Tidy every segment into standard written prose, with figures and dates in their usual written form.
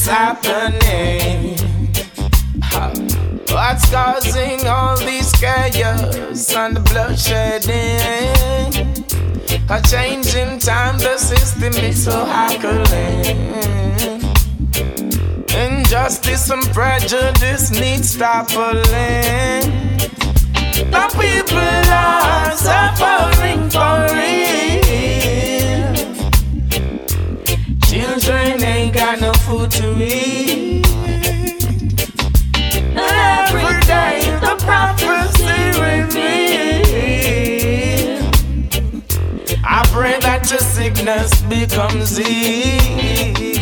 what's happening? What's causing all these chaos and the bloodshedding? A change in time, the system is so hackling. Injustice and prejudice need toppling. The people are suffering for real. Children ain't got no food to eat. Every day the prophecy reveals. I pray that your sickness becomes ease.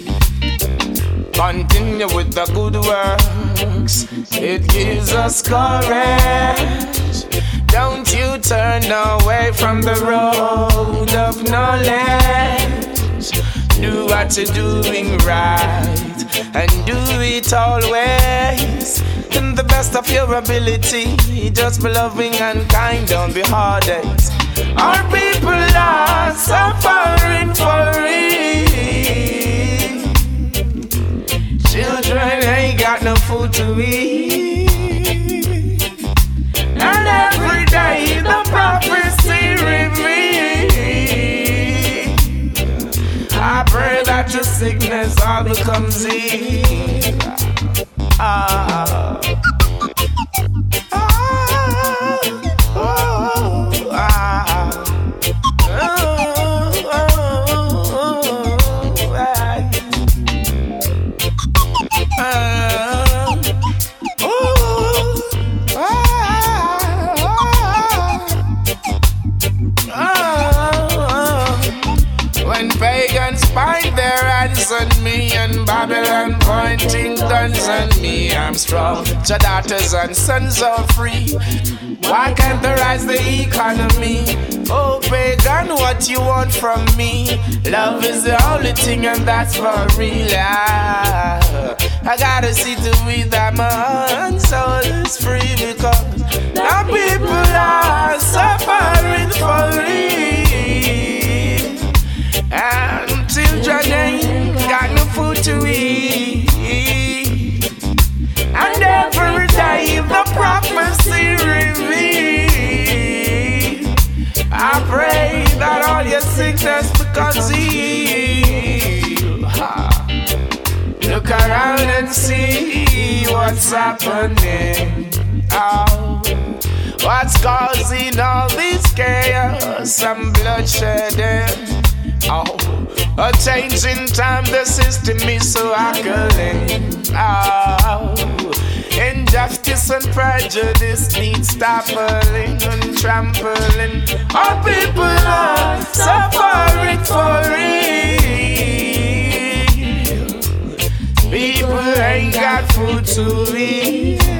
Continue with the good works, it gives us courage. Don't you turn away from the road of knowledge. Do what you're doing right, and do it always in the best of your ability. Just be loving and kind, don't be hearted. Our people are suffering for real. Children ain't got no food to eat. And every day the prophecy reveals. I pray that your sickness all becomes ease. Point their hands on me, and Babylon pointing guns on me. I'm strong, your daughters and sons are free. Why can't they rise the economy? Oh, pagan, what you want from me? Love is the only thing, and that's for real. I gotta see to it that my soul is free, because the people are suffering for real. And children ain't got no food to eat. And every day the prophecy reveals. I pray that all your sickness becomes healed. Look around and see what's happening. Oh, what's causing all this chaos and bloodshedding? Oh, a change in time, the system is so hackling. Oh, injustice and prejudice needs toppling and trampling. Our people are suffering for real. People ain't got food to eat.